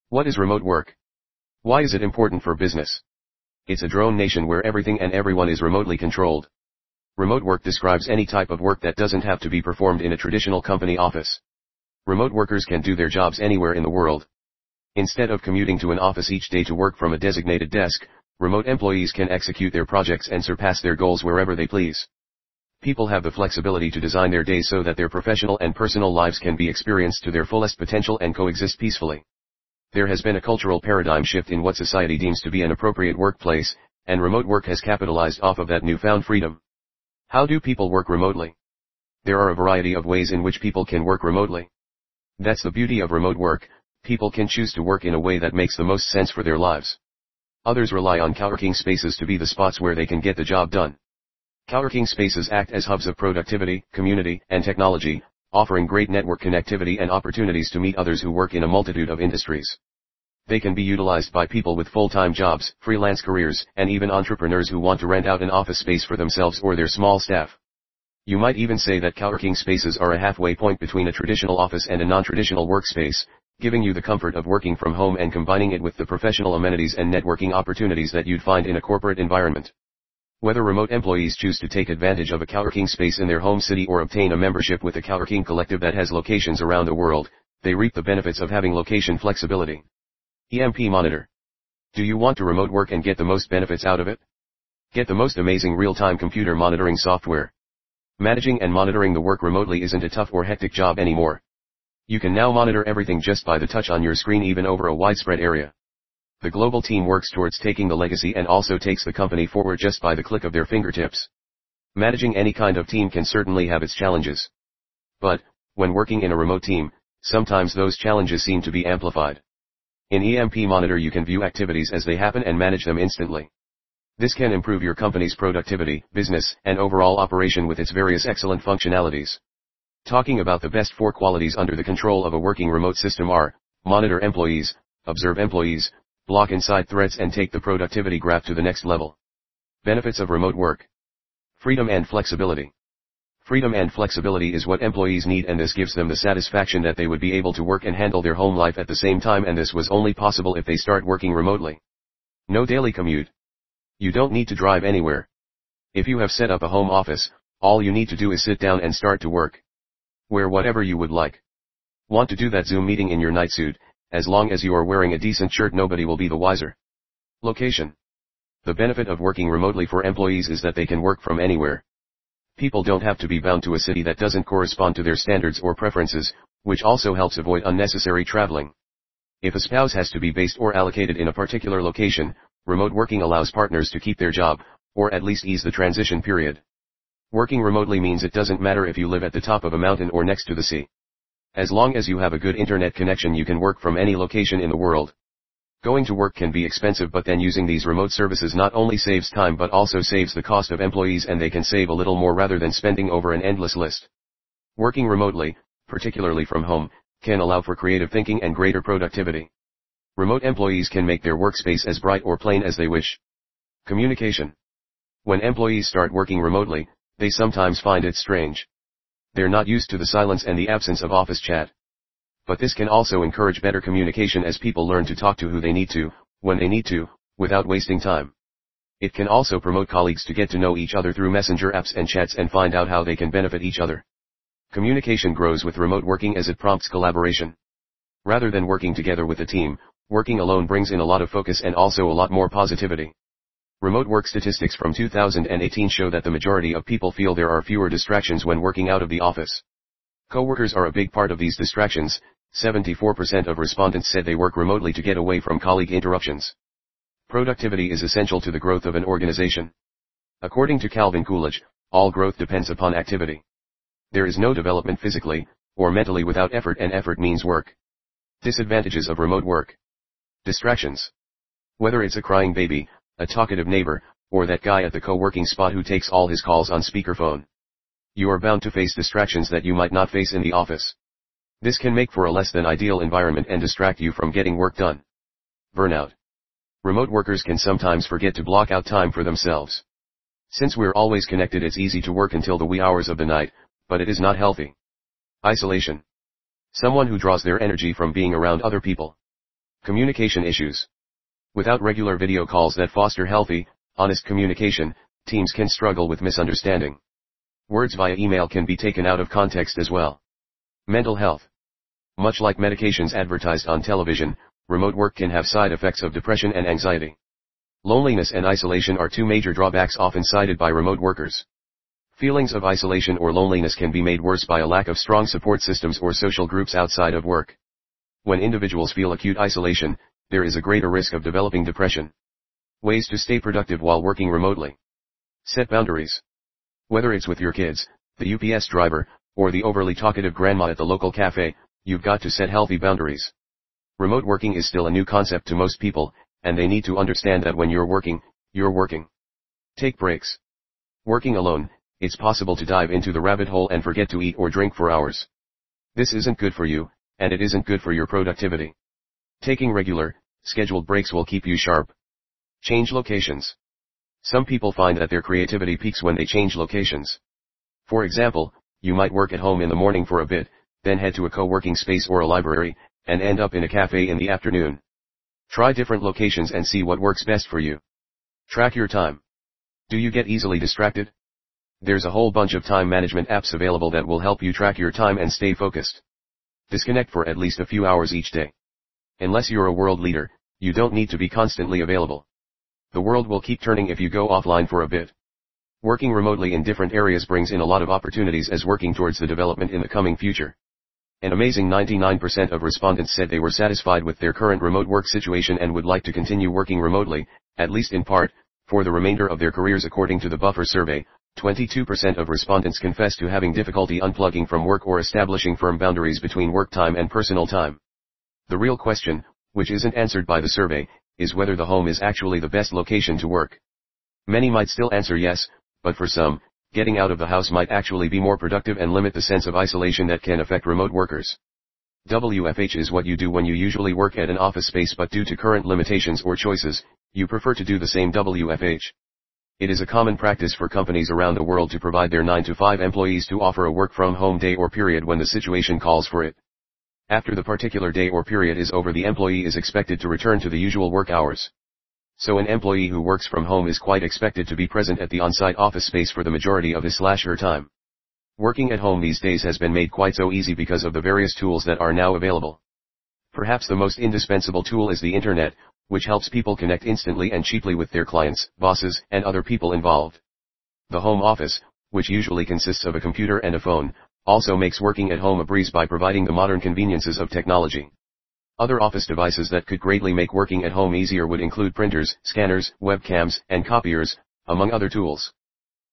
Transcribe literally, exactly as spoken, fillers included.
What is remote work? Why is it important for business? It's a drone nation where everything and everyone is remotely controlled. Remote work describes any type of work that doesn't have to be performed in a traditional company office. Remote workers can do their jobs anywhere in the world. Instead of commuting to an office each day to work from a designated desk, remote employees can execute their projects and surpass their goals wherever they please. People have the flexibility to design their days so that their professional and personal lives can be experienced to their fullest potential and coexist peacefully. There has been a cultural paradigm shift in what society deems to be an appropriate workplace, and remote work has capitalized off of that newfound freedom. How do people work remotely? There are a variety of ways in which people can work remotely. That's the beauty of remote work. People can choose to work in a way that makes the most sense for their lives. Others rely on coworking spaces to be the spots where they can get the job done. Coworking spaces act as hubs of productivity, community, and technology, offering great network connectivity and opportunities to meet others who work in a multitude of industries. They can be utilized by people with full-time jobs, freelance careers, and even entrepreneurs who want to rent out an office space for themselves or their small staff. You might even say that coworking spaces are a halfway point between a traditional office and a non-traditional workspace, giving you the comfort of working from home and combining it with the professional amenities and networking opportunities that you'd find in a corporate environment. Whether remote employees choose to take advantage of a coworking space in their home city or obtain a membership with a coworking collective that has locations around the world, they reap the benefits of having location flexibility. E M P Monitor. Do you want to remote work and get the most benefits out of it? Get the most amazing real-time computer monitoring software. Managing and monitoring the work remotely isn't a tough or hectic job anymore. You can now monitor everything just by the touch on your screen, even over a widespread area. The global team works towards taking the legacy and also takes the company forward just by the click of their fingertips. Managing any kind of team can certainly have its challenges. But, when working in a remote team, sometimes those challenges seem to be amplified. In E M P Monitor you can view activities as they happen and manage them instantly. This can improve your company's productivity, business, and overall operation with its various excellent functionalities. Talking about the best four qualities under the control of a working remote system are: monitor employees, observe employees, block inside threats, and take the productivity graph to the next level. Benefits of remote work. Freedom and flexibility. Freedom and flexibility is what employees need, and this gives them the satisfaction that they would be able to work and handle their home life at the same time, and this was only possible if they start working remotely. No daily commute. You don't need to drive anywhere. If you have set up a home office, all you need to do is sit down and start to work. Wear whatever you would like. Want to do that Zoom meeting in your nightsuit? As long as you are wearing a decent shirt, nobody will be the wiser. Location. The benefit of working remotely for employees is that they can work from anywhere. People don't have to be bound to a city that doesn't correspond to their standards or preferences, which also helps avoid unnecessary traveling. If a spouse has to be based or allocated in a particular location, remote working allows partners to keep their job, or at least ease the transition period. Working remotely means it doesn't matter if you live at the top of a mountain or next to the sea. As long as you have a good internet connection, you can work from any location in the world. Going to work can be expensive, but then using these remote services not only saves time but also saves the cost of employees, and they can save a little more rather than spending over an endless list. Working remotely, particularly from home, can allow for creative thinking and greater productivity. Remote employees can make their workspace as bright or plain as they wish. Communication. When employees start working remotely, they sometimes find it strange. They're not used to the silence and the absence of office chat. But this can also encourage better communication as people learn to talk to who they need to, when they need to, without wasting time. It can also promote colleagues to get to know each other through messenger apps and chats and find out how they can benefit each other. Communication grows with remote working as it prompts collaboration. Rather than working together with a team, working alone brings in a lot of focus and also a lot more positivity. Remote work statistics from two thousand eighteen show that the majority of people feel there are fewer distractions when working out of the office. Coworkers are a big part of these distractions. seventy-four percent of respondents said they work remotely to get away from colleague interruptions. Productivity is essential to the growth of an organization. According to Calvin Coolidge, all growth depends upon activity. There is no development physically or mentally without effort, and effort means work. Disadvantages of remote work. Distractions. Whether it's a crying baby, a talkative neighbor, or that guy at the co-working spot who takes all his calls on speakerphone, you are bound to face distractions that you might not face in the office. This can make for a less than ideal environment and distract you from getting work done. Burnout. Remote workers can sometimes forget to block out time for themselves. Since we're always connected, it's easy to work until the wee hours of the night, but it is not healthy. Isolation. Someone who draws their energy from being around other people. Communication issues. Without regular video calls that foster healthy, honest communication, teams can struggle with misunderstanding. Words via email can be taken out of context as well. Mental health. Much like medications advertised on television, remote work can have side effects of depression and anxiety. Loneliness and isolation are two major drawbacks often cited by remote workers. Feelings of isolation or loneliness can be made worse by a lack of strong support systems or social groups outside of work. When individuals feel acute isolation, there is a greater risk of developing depression. Ways to stay productive while working remotely. Set boundaries. Whether it's with your kids, the U P S driver, or the overly talkative grandma at the local cafe, you've got to set healthy boundaries. Remote working is still a new concept to most people, and they need to understand that when you're working, you're working. Take breaks. Working alone, it's possible to dive into the rabbit hole and forget to eat or drink for hours. This isn't good for you, and it isn't good for your productivity. Taking regular, scheduled breaks will keep you sharp. Change locations. Some people find that their creativity peaks when they change locations. For example, you might work at home in the morning for a bit, then head to a co-working space or a library, and end up in a cafe in the afternoon. Try different locations and see what works best for you. Track your time. Do you get easily distracted? There's a whole bunch of time management apps available that will help you track your time and stay focused. Disconnect for at least a few hours each day. Unless you're a world leader, you don't need to be constantly available. The world will keep turning if you go offline for a bit. Working remotely in different areas brings in a lot of opportunities as working towards the development in the coming future. An amazing ninety-nine percent of respondents said they were satisfied with their current remote work situation and would like to continue working remotely, at least in part, for the remainder of their careers according to the Buffer survey. twenty-two percent of respondents confess to having difficulty unplugging from work or establishing firm boundaries between work time and personal time. The real question, which isn't answered by the survey, is whether the home is actually the best location to work. Many might still answer yes, but for some, getting out of the house might actually be more productive and limit the sense of isolation that can affect remote workers. W F H is what you do when you usually work at an office space, but due to current limitations or choices, you prefer to do the same W F H. It is a common practice for companies around the world to provide their nine to five employees to offer a work-from-home day or period when the situation calls for it. After the particular day or period is over, the employee is expected to return to the usual work hours. So an employee who works from home is quite expected to be present at the on-site office space for the majority of his slash her time. Working at home these days has been made quite so easy because of the various tools that are now available. Perhaps the most indispensable tool is the internet, which helps people connect instantly and cheaply with their clients, bosses, and other people involved. The home office, which usually consists of a computer and a phone, also makes working at home a breeze by providing the modern conveniences of technology. Other office devices that could greatly make working at home easier would include printers, scanners, webcams, and copiers, among other tools.